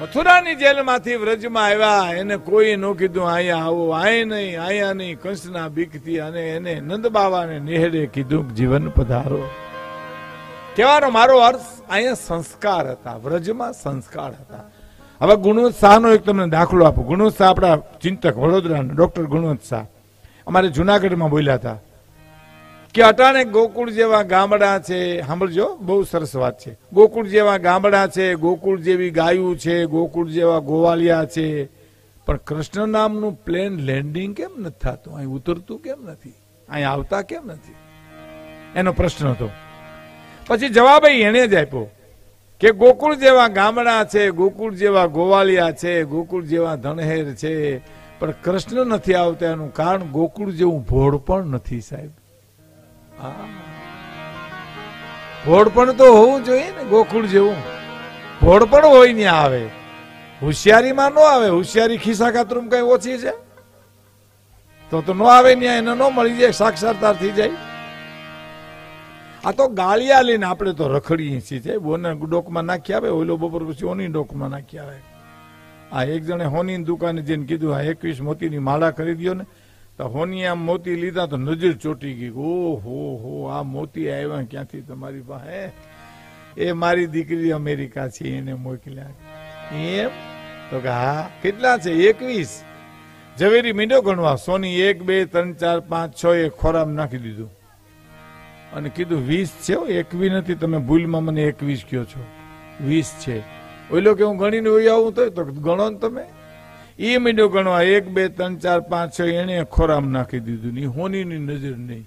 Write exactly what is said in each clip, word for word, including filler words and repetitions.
મથુરાની જેલમાંથી વ્રજમાં આવ્યા, એને કોઈ ન કીધું અહીંયા આવો, આય નહીં, અહીંયા નહીં, કંસના બીકથી. અને એને નંદ બાવાને નેહરે કીધું જીવન પધારો. કહેવાનો મારો અર્થ અહીંયા સંસ્કાર હતા, વ્રજમાં સંસ્કાર હતા. હવે ગુણવંત શાહનો એક તમને દાખલો આપો. ગુણવંત શાહ આપણા ચિંતક વડોદરાના ડોક્ટર ગુણવંત શાહ અમારે જુનાગઢમાં બોલ્યા હતા કે અટાણે ગોકુળ જેવા ગામડા છે. સાંભળજો, બહુ સરસ વાત છે. ગોકુળ જેવા ગામડા છે, ગોકુળ જેવી ગાયું છે, ગોકુળ જેવા ગોવાળિયા છે, પણ કૃષ્ણ નામનું પ્લેન લેન્ડિંગ કેમ નથી થતું? અહીં ઉતરતું કેમ નથી? અહીં આવતા કેમ નથી? એનો પ્રશ્ન હતો. પછી જવાબ એને જ આપ્યો કે ગોકુળ જેવા ગામડા છે, ગોકુળ જેવા ગોવાળિયા છે, ગોકુળ જેવા ધણહેર છે, પણ કૃષ્ણ નથી આવતા. એનું કારણ ગોકુળ જેવું ભોળ પણ નથી સાહેબ. ભોળપણ તો હોવું જોઈએ ને, ગોકુળ જેવું ભોળપણ હોય ને આવે. હોશિયારીમાં ન આવે. હોશિયારી ખિસ્સા ખાતરું કઈ ઓછી છે તો તો ન આવે ને, એને ન મળી જાય, સાક્ષાત્કાર થઈ જાય. આ તો ગાળિયા લઈને આપણે તો રખડીએ છીએ. બોને ડોકમાં નાખી આવે, ઓલો બપોર પછી ઓની ડોકમાં નાખી આવે. આ એક જણે હોની દુકાને જઈને કીધું આ એકવીસ મોતીની માળા કરી દો ને, તો હોની આમ મોતી લીધા તો નજર ચોટી ગઈ. ઓહો હો, આ મોતી આવ્યા ક્યાંથી તમારી પાસે? એ મારી દીકરી અમેરિકા છે, એને મોકલ્યા. એમ તો કે હા. કેટલા છે? એકવીસ. ઝવેરી મીંડો ગણવા. સોની એક બે ત્રણ ચાર પાંચ છ એક ખોરામ નાખી દીધું અને કીધું વીસ છે, એકવી નથી, તમે ભૂલમાં મને એકવીસ કયો છો, વીસ છે. ઓલો કે હું ગણીને હોય આવું તો ગણો ને તમે. એ મીંડો ગણવા. એક બે ત્રણ ચાર પાંચ છ એને ખોરામ નાખી દીધું. ની હોનીની નજર નહીં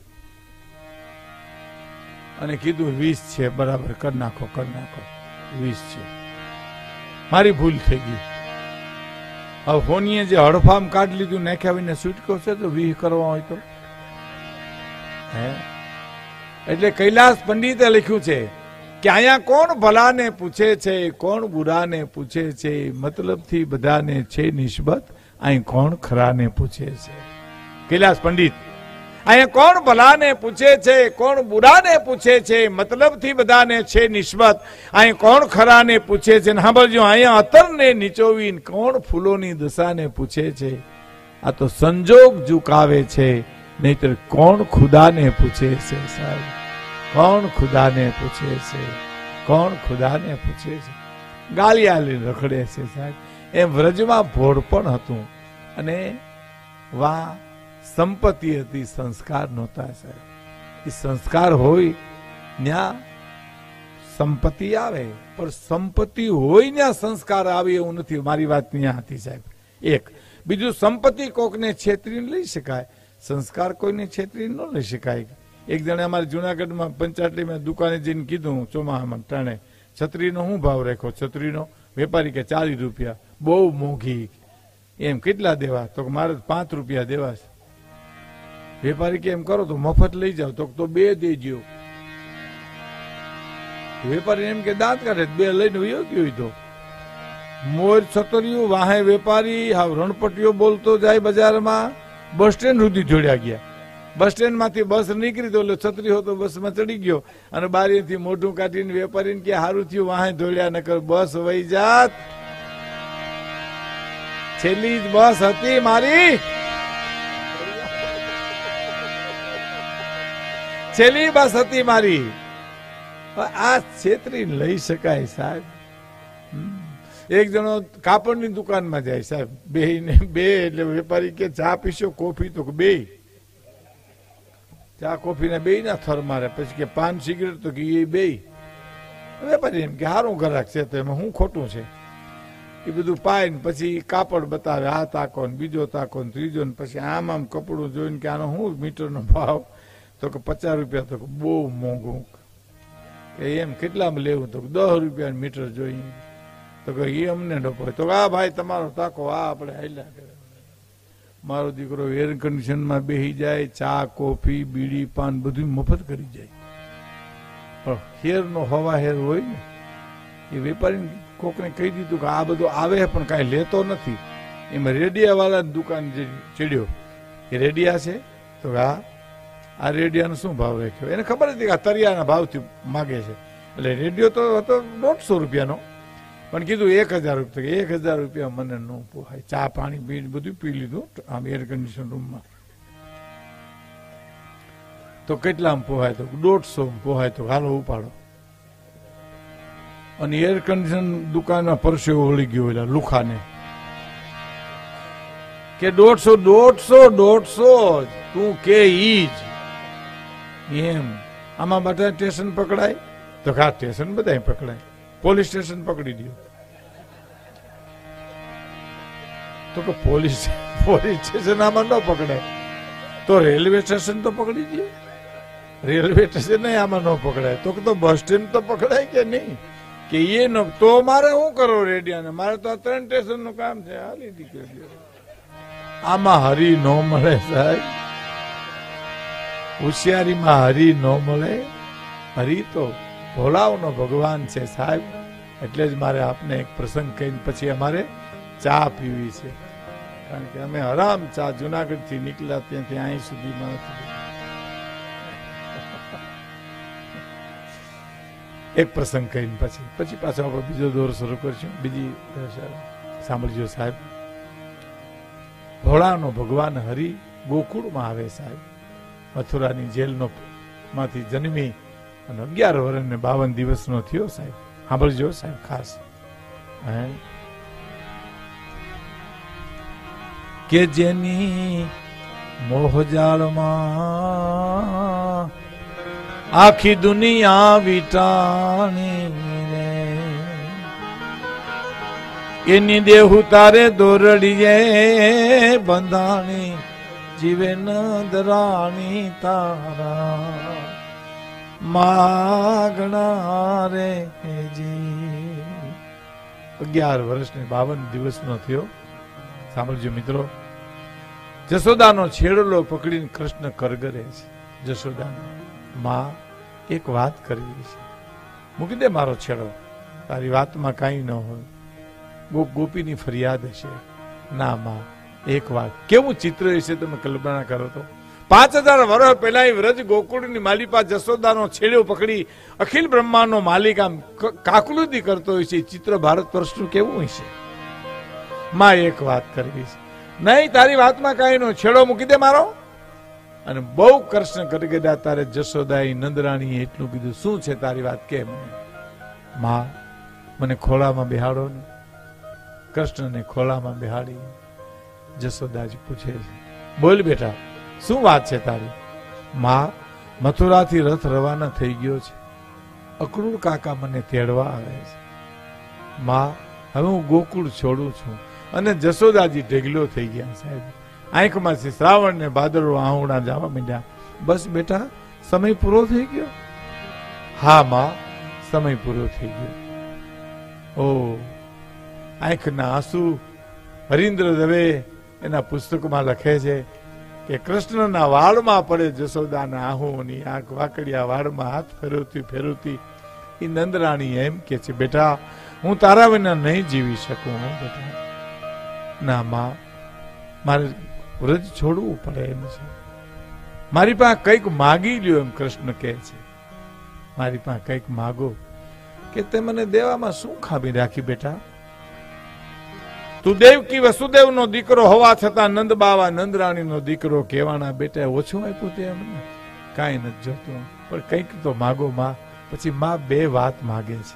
અને કીધું વીસ છે, બરાબર કરી નાખો, કરી નાખો, વીસ છે. મારી ભૂલ થઈ ગઈ. હવે હોનીએ જે હડફામ કાઢી લીધું, નાખ્યા વિના છૂટકો છે તો વીહ કરવા હોય તો હે. એટલે કૈલાસ પંડિતે લખ્યું છે કે અહીંયા કોણ ભલાને પૂછે છે, કોણ બુરાને પૂછે છે, મતલબથી બધાને છે નિસ્બત, અહીં કોણ ખરાને પૂછે છે. કૈલાસ પંડિત અહીંયા કોણ ભલાને પૂછે છે, કોણ બુરાને પૂછે છે, મતલબથી બધાને છે નિસ્બત, અહીં કોણ ખરાને પૂછે છે. સાંભળજો, અહીંયા અતરને નીચોવીને કોણ ફૂલોની દશાને પૂછે છે. આ તો સંજોગ ઝુકાવે છે, નહીતર કોણ ખુદાને પૂછે છે. સાહેબ કોણ ખુદાને પૂછે છે, કોણ ખુદાને પૂછે છે. ગાલિયા લઈને રખડે છે સાહેબ. એમ વ્રજમાં ભોળપણ હતું અને વા સંપત્તિ હતી, સંસ્કાર નહોતા સાહેબ. એ સંસ્કાર હોય ત્યાં સંપત્તિ આવે, પણ સંપત્તિ હોય ત્યાં સંસ્કાર આવે એવું નથી. મારી વાત ત્યાં હતી સાહેબ. એક બીજું, સંપત્તિ કોકને છેતરીને લઈ શકાય, સંસ્કાર કોઈને છેતરીને ન લઈ શકાય. એક જણે અમારે જુનાગઢમાં પંચાટલીમાં દુકાને જઈને કીધું ચોમાહામાં ટાણે છત્રીનો શું ભાવ રાખ્યો? છત્રીનો વેપારી કે ચાલીસ રૂપિયા. બહુ મોંઘી. એમ કેટલા દેવા? તો મારે પાંચ રૂપિયા દેવા છે. વેપારી કે એમ કરો તો મફત લઈ જાવ. તો તો બે દેજો. વેપારી એમ કે દાંત કાઢે, બે લઈને વયો ગયો. તો મોર છતરીયું વાહે વેપારી હાવ રણપટીઓ બોલતો જાય બજારમાં. બસ સ્ટેન્ડ સુધી જોડ્યા ગયા. બસ સ્ટેન્ડ માંથી બસ નીકળી તો એટલે છત્રી હતો બસમાં ચડી ગયો અને બારીથી મોઢું કાઢીને વેપારીને કે હારું થયું વાહે દોડ્યા, નકર બસ વહી જાત. છેલ્લી જ બસ હતી મારી, છેલ્લી બસ હતી મારી. આ છેતરીને લઈ શકાય સાહેબ. એક જણો કાપડની દુકાનમાં જાય સાહેબ, બે ને બે એટલે વેપારી કે ચા પીશો કોફી? તો બે ચા કોફી ને બે ના થર મારે. પછી કે પાન સિગરેટ? તો કે એ બે. વેપારી એમ કે સારું ગ્રાહક છે તો એમાં શું ખોટું છે? એ બધું પાય ને પછી કાપડ બતાવે, આ તાકો ને બીજો તાકો ને ત્રીજો ને પછી આમ આમ કપડું જોઈને કે આનો શું મીટરનો ભાવ? તો કે પચાસ રૂપિયા. તો કે બહુ મોંઘું. એમ કેટલામાં લેવું? તો દસ રૂપિયા મીટર જોઈએ. તો કે એ અમને ડપો. તો આ ભાઈ તમારો તાકો, આ આપણે હાલ્યા કરે. મારો દીકરો એર કન્ડિશનમાં બેસી જાય, ચા કોફી બીડી પાન બધું મફત કરી જાય. પણ હેર નો હવા હેર હોય ને, એ વેપારી કોકને કહી દીધું કે આ બધું આવે પણ કાંઈ લેતો નથી. એમાં રેડિયા વાળા દુકાન જે ચડ્યો, એ રેડિયા છે? તો હા, આ રેડિયાનો શું ભાવ રાખ્યો? એને ખબર હતી કે આ તરિયાના ભાવથી માગે છે. એટલે રેડિયો તો હતો દોઢસો રૂપિયાનો, પણ કીધું એક હજાર રૂપિયા એક હજાર રૂપિયા મને ન પોહાય. ચા પાણી પી બધું પી લીધું આમ એર કન્ડિશન રૂમમાં. તો કેટલામ પોહાય? તો દોઢસો પોહાય. તો હાલો ઉપાડો. અને એર કન્ડિશન દુકાનમાં પરસેવો વળી ગયો એટલે લુખાને કે દોઢસો દોઢસો દોઢસો તું કે ઈ જ એમ. આમાં બધા સ્ટેશન પકડાય? તો હા સ્ટેશન બધા પકડાય. પોલીસ સ્ટેશન પકડી દો. તો કે પોલીસ પોલીસ સ્ટેશન આમાં ન પકડાય તો રેલવે સ્ટેશન તો પકડી દે. રેલવે સ્ટેશન આમાં ન પકડાય તો તો બસ સ્ટેન્ડ તો પકડાય કે નહીં? કે એ ન તો મારે શું કરો રેડિયાને? મારે તો આ ત્રણ સ્ટેશન નું કામ છે. હાલી દીકરી આમાં હરી ન મળે સાહેબ. હોશિયારીમાં હરી ન મળે. હરી તો ભોળાઓનો ભગવાન છે સાહેબ. એટલે જ મારે આપને એક પ્રસંગ કહીને પછી અમારે ચા પીવી છે. કારણ કે અમે હરામ ચા જુનાગઢ થી નીકળ્યા ત્યાંથી અહીં સુધીમાં એક પ્રસંગ કહીને પછી પછી પાછો આપણે બીજો દોર શરૂ કરશું. બીજી સાંભળજો સાહેબ. ભોળાનો ભગવાન હરિ ગોકુળમાં આવે સાહેબ. મથુરાની જેલનો માંથી જન્મી અને અગિયાર વર્ષ ને બાવન દિવસનો થયો સાહેબ. સાંભળજો સાહેબ ખાસ. કે જેની મોહજાળમાં આખી દુનિયા વિટાણી રે એની દેહુ તારે દોરડીએ બંધાણી જીવે નંદરાણી તારા માગણા રે જી. અગિયાર વર્ષ ને બાવન દિવસનો થયો. સાંભળજો મિત્રો. જશોદાનો છેડલો પકડીને કૃષ્ણ કરગરે છે. જશોદાનો માં એક વાત કરવી છે. મૂકી દે મારો છેડો. તારી વાતમાં કાંઈ ન હોય. ગોપ ગોપીની ફરિયાદ હશે. ના માં એક વાત. કેવું ચિત્ર હશે તમે કલ્પના કરો તો. પાંચ હજાર વર્ષ પહેલા વ્રજ ગોકુળની માલિપા જશોદાનો છેડો પકડી અખિલ બ્રહ્માંડનો માલિક આમ કાકલુદી કરતો હોય છે. ચિત્ર ભારત વર્ષનું કેવું હશે? માં એક વાત કરવી છે. નહીં તારી વાતમાં કાંઈ નો. છેડો મૂકી દે મારો. અને બહુ કૃષ્ણ કરી ગયા. તારે જશોદાઈ નંદરાણી એટલું કીધું. શું છે તારી વાત કે મને? માં મને ખોળામાં બેહાડો ને. કૃષ્ણને ખોળામાં બેહાડી જશોદાજી પૂછે છે બોલ બેટા શું વાત છે તારી? માં મથુરાથી રથ રવાના થઈ ગયો છે. અક્રૂર કાકા મને તેડવા આવે છે. માં હવે હું ગોકુળ છોડું છું. અને જશોદાજી ઢેગલો થઈ ગયા સાહેબ. આંખમાંથી શ્રાવણ ને ભાદરવો આહુડા જવા માંડ્યા. બસ બેટા સમય પૂરો થઈ ગયો? હા માં સમય પૂરો થઈ ગયો. ઓ આંખના આંસુ. હરીન્દ્ર દવે એના પુસ્તકમાં લખે છે કે કૃષ્ણના વાળમાં પડે જશોદાના આહુની આંખ વાકડિયા વાળમાં હાથ ફેરવતી ફેરવતી એ નંદરાણી એમ કે છે બેટા હું તારા વિના નહીં જીવી શકું. હું બેટા ના માં મારે વ્રજ છોડવું પડે એમ છે. મારી પાસે કંઈક માગી લ્યો એમ કૃષ્ણ કહે છે. મારી પાસે કંઈક માગો. કે તે મને દેવામાં શું ખામી રાખી બેટા? તું દેવકી વસુદેવ નો દીકરો હોવા છતાં નંદ બાવા નંદરાણી નો દીકરો કહેવાના બેટા ઓછું આપ્યું તે અમને? કાંઈ નથી જોતું પણ કંઈક તો માગો માં. પછી માં બે વાત માગે છે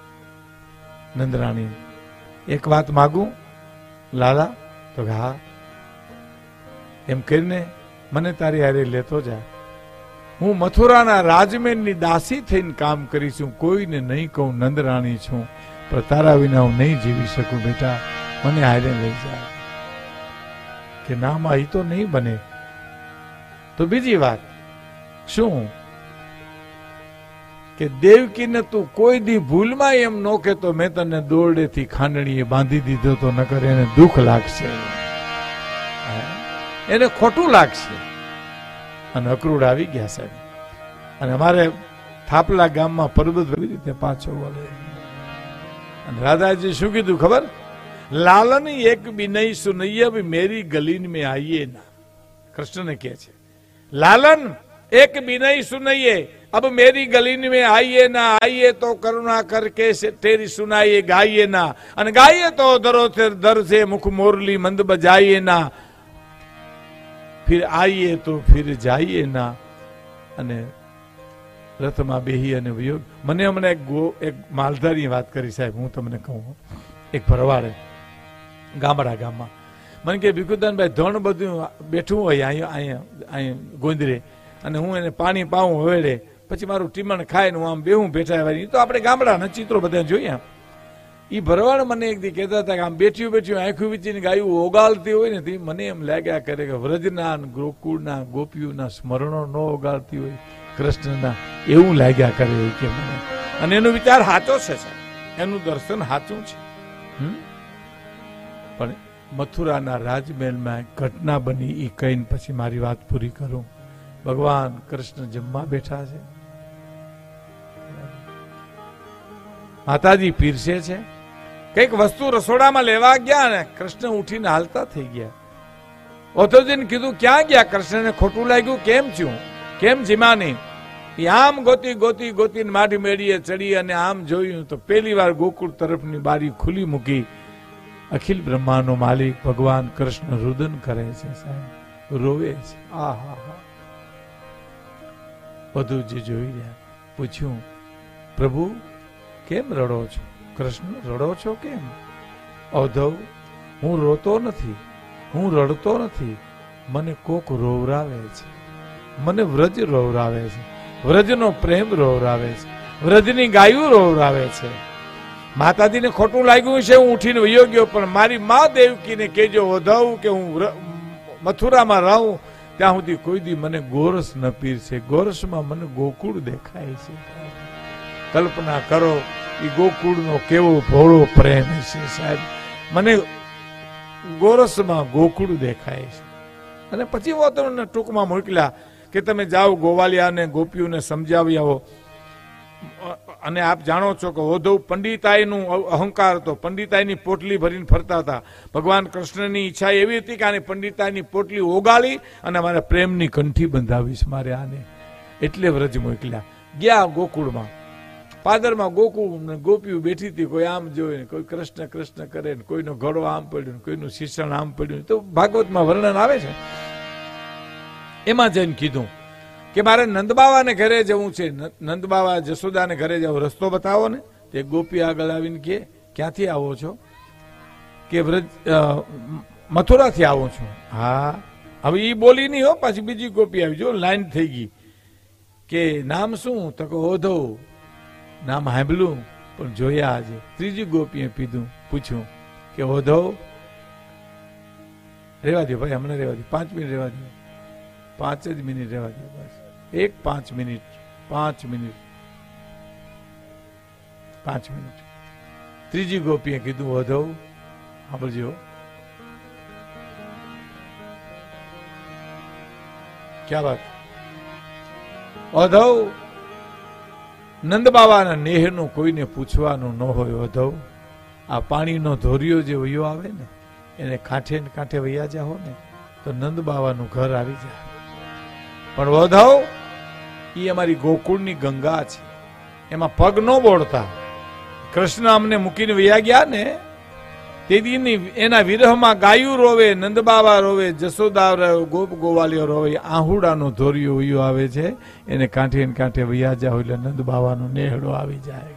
નંદરાણી. એક વાત માગું લાલા? તો હા. એમ કરીને મને તારી હારે લેતો જા. હું મથુરાના રાજમેનની દાસી થઈને કામ કરીશું. કોઈને નહીં કહું નંદરાણી છું પણ તારા વિના હું નહીં જીવી શકું બેટા. મને હારે લઈ જાય. કે ના માં એ તો નહીં બને. તો બીજી વાત શું કે દેવકીને તું કોઈ દી ભૂલમાં એમ નો કહેતો મેં તને દોરડેથી ખાંડણીએ બાંધી દીધો તો નકર એને દુઃખ લાગશે, એને ખોટું લાગશે. અને અક્રૂર આવી ગયા સાહેબ. અને અમારે થાપલા ગામમાં પર્વત રીતે પાછો વળે. અને રાધાજી શું કીધું ખબર? લાલન એક બિનય સુનૈયા भी मेरी गलीन में आइए ना. કૃષ્ણને કહે છે લાલન એક બિનય સુનૈયે अब मेरी गली में आइए ना, आइए तो करुणा करके से तेरी सुनाइए गाइए ना, અને ગાઈએ તો દરો દર से मुख मोरली मंद बजाइए ना, फिर आइए तो फिर जाइए ना. અને રથમાં બેહી અને વિયોગ. મને હમણાં એક ગો એક માલધારી વાત કરી સાહેબ, હું તમને કહું. એક ભરવાડે ગામડા ગામમાં મને કે ભીખુદાનભાઈ ધણ બધું બેઠું હોય અહીંયા અહીંયા અહીંયા ગોંદરે, અને હું એને પાણી પાવું હવેડે, પછી મારું ટીમણ ખાય ને હું આમ બેહું બેઠા હોય. તો આપણે ગામડાના ચિત્રો બધા જોઈએ. એ ભરવાડ મને એક દી કહેતા હતા કે આમ બેઠ્યું બેઠ્યું આંખું વીચીને ગાયું ઓગાળતી હોય ને, મને એમ લાગ્યા કરે કે વ્રજના ગોકુળના ગોપીઓના સ્મરણો ન ઓગાળતી હોય કૃષ્ણના, એવું લાગ્યા કરે કે મને. અને એનો વિચાર સાચો છે, એનું દર્શન સાચું છે. પણ મથુરાના રાજમહેલમાં ઘટના બની, એ કહીને પછી મારી વાત પૂરી કરું. ભગવાન કૃષ્ણ જમવા બેઠા છે, માતાજી પીરસે છે. કઈક વસ્તુ રસોડામાં લેવા ગયા ને કૃષ્ણ ઉઠીને હાલતા થઈ ગયા. ઓથોજીને કીધું ક્યાં ગયા? કૃષ્ણને ખોટું લાગ્યું, કેમ થયું, કેમ જીમા નહીં? આમ ગોતી ગોતી ગોતીને માટી મેળીએ ચડી અને આમ જોયું તો પહેલી વાર ગોકુળ તરફની બારી ખુલ્લી મૂકી. અખિલ બ્રહ્માંડનો માલિક ભગવાન કૃષ્ણ રુદન કરે છે સાહેબ, રોવે છે. આ હા હા. બધું જે જોઈ રહ્યા. પૂછ્યું, પ્રભુ કેમ રડો છો? કૃષ્ણ રડો છો કેમ? અવધવ, હું રોતો નથી, હું રડતો નથી, મને કોક રોવરાવે છે, મને વ્રજ રોવરાવે છે, વ્રજનો પ્રેમ રોવરાવે છે, વ્રજની ગાયું રોવરાવે છે. માતાજીને ખોટું લાગ્યું છે, હું ઉઠીને વયો ગયો, પણ મારી મા દેવકીને કહેજો વધવ કે હું મથુરામાં રહું ત્યાં સુધી કોઈ દી મને ગોરસ ન પીરશે. ગોરસમાં મને ગોકુળ દેખાય છે. કલ્પના કરો એ ગોકુળનો કેવો ભોળો પ્રેમ છે સાહેબ. મને ગોરસમાં ગોકુળ દેખાય છે. અને પછી वो તમને ટૂંકમાં મોકલ્યા કે તમે જાઓ ગોવાલિયાને ગોપીઓને સમજાવી આવો. અને આપ જાણો છો કે ઓધવ પંડિતાઈનું અહંકાર હતો, પંડિતાઈની પોટલી ભરીને ફરતા હતા. ભગવાન કૃષ્ણની ઈચ્છા એવી હતી કે આને પંડિતાઈની પોટલી ઓગાળી અને મારા પ્રેમની કંઠી બંધાવીશ મારે આને, એટલે વ્રજ મોકલ્યા. ગયા ગોકુળમાં, પાદરમાં ગોકુળ ગોપીઓ બેઠી હતી, કોઈ આમ જોઈને કોઈ કૃષ્ણ કૃષ્ણ કરે ને કોઈનો ઘડો આમ પડ્યો, કોઈનું શિક્ષણ આમ પડ્યું. તો ભાગવતમાં વર્ણન આવે છે. એમાં જઈને કીધું કે મારે નંદબાવાને ઘરે જવું છે. નંદબાવા જશોદાને ઘરે જવું, રસ્તો બતાવો ને. તે ગોપી આગળ આવીને કે ક્યાંથી આવો છો? કે વ્રજ મથુરાથી આવું છું. હા, હવે એ બોલી નહીં હો, પાછી બીજી ગોપી આવી, જો લાઈન થઈ ગઈ. કે નામ શું? તો કે ઓધવ. નામ સાંભળ્યું પણ જોયા આજે. ત્રીજી ગોપીએ પીધું પૂછ્યું કે ઓધવ. રેવા દો ભાઈ, હમણાં રેવા દો, પાંચ મિનિટ રેવા દો, પાંચ જ મિનિટ રેવા દો બસ. એક પાંચ મિનિટ, પાંચ મિનિટ, પાંચ મિનિટ. ત્રીજી ગોપીએ કીધું ઓધવ સાંભળજો, ક્યાં વાત? ઓધવ, નંદબાવાના નેહનું કોઈને પૂછવાનું ન હોય. ઓધવ, આ પાણીનો ધોરિયો જે વયો આવે ને એને કાંઠે ને કાંઠે વૈયા જાઓ ને તો નંદબાવાનું ઘર આવી જાય. પણ ઓધવ, એ અમારી ગોકુળની ગંગા છે, એમાં પગ ન બોળતા. કૃષ્ણ અમને મૂકીને વૈયા ગયા ને તેથી એના વિરહમાં ગાયું રોવે, નંદબાવા રોવે, જશોદા રોવે, ગોપ ગોવાલીઓ રોવે. આહુડાનો ધોરિયો વયો આવે છે, એને કાંઠે ને કાંઠે વૈયા જાવ એટલે નંદબાવાનો નેહડો આવી જાય.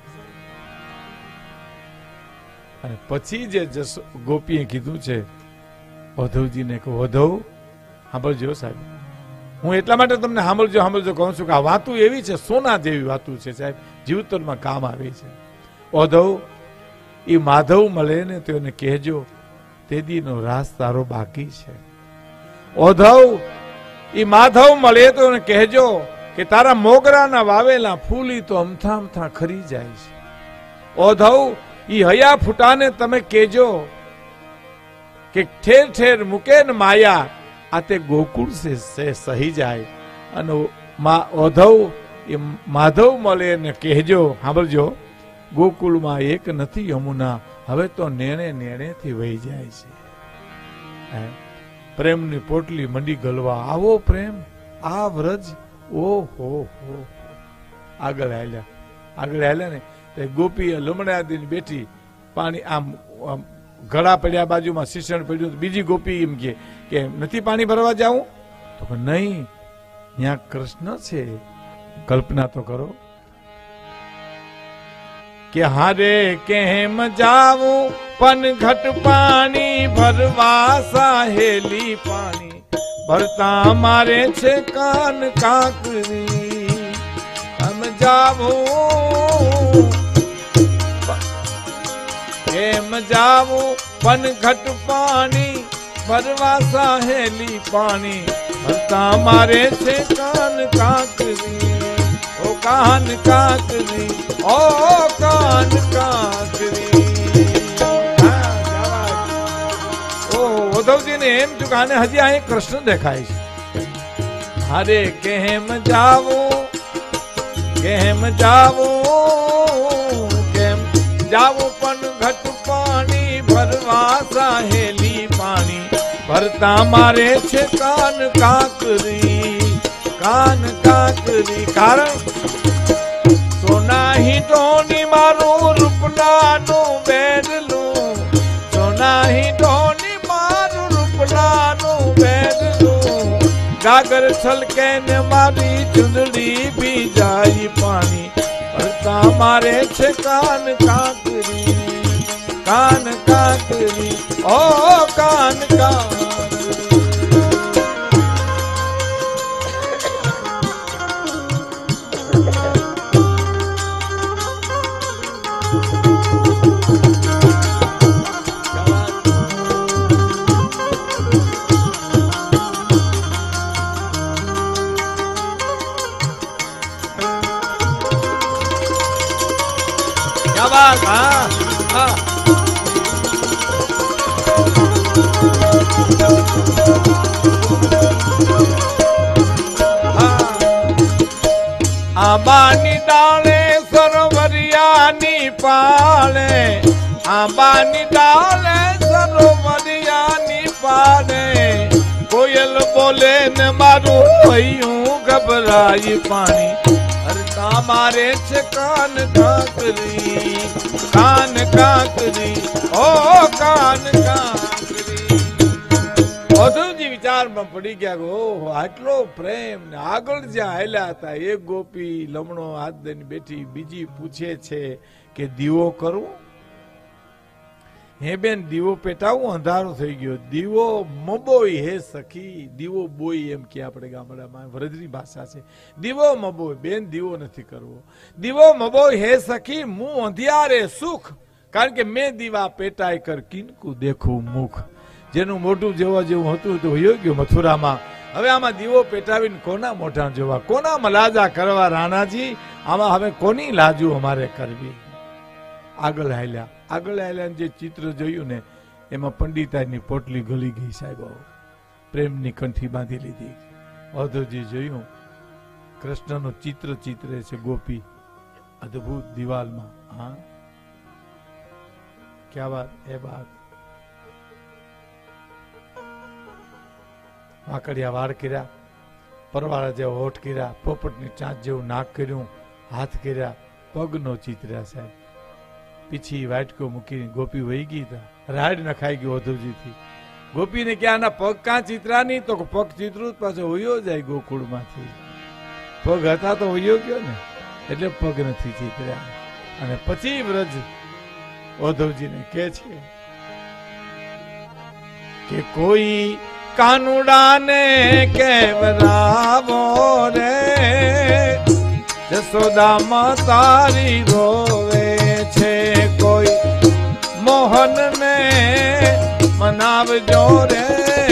અને પછી જે જશો ગોપીએ કીધું છે ઓધવજીને કે ઓધવ સાંભળજો સાહેબ, હું એટલા માટે તમને સાંભળજો સાંભળજો કહું છું કે આ વાતું એવી છે, સોના જેવી વાતું છે સાહેબ, જીવતરમાં કામ આવે છે. ઓધવ, એ માધવ મળે ને તો એને કહેજો તેદીનો રાસ તારો બાકી છે. ઓધવ, એ માધવ મળે તો એને કહેજો કે તારા મોગરાના વાવેલા ફૂલી તો અમથા અમથા ખરી જાય છે. ઓધવ, એ હયા ફૂટાને તમે કહેજો કે ઠેર ઠેર મૂકે ને માયા આ તે ગોકુળ સે સહી જાય. અને ઓધવ, એ માધવ મળે ને કહેજો સાંભળજો, ગોકુળમાં એક નથી યમુના, હવે તો નેણે નેણેથી વહી જાય છે. પ્રેમની પોટલી મંડી ગલવા, આવો પ્રેમ, આ વ્રજ, ઓહો હો. આગળ હાલ્યા આગળ હાલ્યા ને તે ગોપી લમણા દઈને બેઠી, પાણી આમ ઘડા પડ્યા બાજુમાં, શીશણ પડ્યું. બીજી ગોપી એમ કે કે નથી પાણી ભરવા જાવું? તો કે નહીં, ત્યાં કૃષ્ણ છે, કલ્પના તો કરો કે હારે કેમ જાવું પણ ઘટ પાણી ભરવા, સાહેલી પાણી ભરતા મારે છે કાન કાકરી. આમ જાવું કેમ જાવું પણ ઘટ પાણી ભરવા, સાહેલી પાણી ભરતા મારે છે કાન કાકરી. ઓ કાન કાકરી, ઓ કાન કાકરી. ઓ ઉદ્ધવજી ને એમ થયું કે આને હજી અહીં કૃષ્ણ દેખાય છે. હારે કેમ જાવું કેમ જાવું કેમ જાવું પણ ઘટ પાણી ભરવા, સાહેલી પાણી ભરતા મારે છે કાન કાકરી. કાન કાકરી કારણ સોના હિંડોની મારું રૂપલાનું બેડલું, સોના હિંડોની મારું રૂપલાનું બેડલું, ગાગર છલકે ને મારી ચુંદડી બી જાય પાણી ભરતા મારે છે કાન કાકરી. કાન કાકરી, ઓ કાન કાકરી. હા હા આંબાની ડાળે સરોવરિયાની પાળે, આંબાની ડાળે સરોવરિયાની પાળે, કોયલ બોલે ને મારું ભૈયું ગભરાય પાણી ભરતા મારે છે કાન કાકરી. કાન કાકરી, ઓ કાન કાકરી. ઉદ્ધવજી વિચારમાં પડી ગયા કે ઓહો આટલો પ્રેમ ને આગળ જ્યાં હાલ્યા હતા એક ગોપી લમણો હાથ દઈને બેઠી, બીજી પૂછે છે કે દીવો કરવો? હે બેન દીવો પેટાવું, અંધારો થઈ ગયો. દીવો મબોય હે સખી, દીવો બોય એમ કે આપણે ગામડામાં વરદની ભાષા છે. દીવો મબોય બેન, દીવો નથી કરવો. દીવો મબોય હે સખી મું અંધિયારે સુખ, કારણ કે મેં દીવા પેટાય કર કિનકુ દેખું મુખ. જેનું મોઢું જોવા જેવું હતું તો વયો ગયો મથુરામાં. હવે આમાં દીવો પેટાવીને કોના મોઢા જોવા, કોના મલાજા કરવા રાણાજી? આમાં હવે કોની લાજુ અમારે કરવી? આગળ હાલ્યા આગળ હાલ્યા જે ચિત્ર જોયું ને એમાં પંડિતાની પોટલી ગળી ગઈ સાહેબ, પ્રેમની કંઠી બાંધી લીધી. ઉદ્ધવજી જોયું કૃષ્ણનું ચિત્ર ચિત્રે છે ગોપી અદ્ભુત દિવાલમાં. હા ક્યા વાત એ બાત. વાકડિયા વાળ કર્યા, પરવાળા જેવો હોઠ કર્યા, પોપટની ચાંચ જેવું નાક કર્યું, હાથ કર્યા, પગનો ચિત્ર્યા સાહેબ. પીછી વાટકો મૂકીને ગોપી વહી ગઈ હતા. રાડ નખાઈ ગયો ઉદ્ધવજી થી. ગોપીને ક્યાં ના પગ કાં ચિત્રા નહીં તો પગ ચિત્રું પાછો હોયો જાય ગોકુળમાંથી. પગ હતા તો હોયો ગયો ને એટલે પગ નથી ચિત્ર્યા. અને પછી વ્રજ ઉદ્ધવજીને કે છે કે કોઈ કાનુડાને કેવરાવો રે, જશોદામાં તારી રોવે છે, કોઈ મોહનને મનાવજો રે,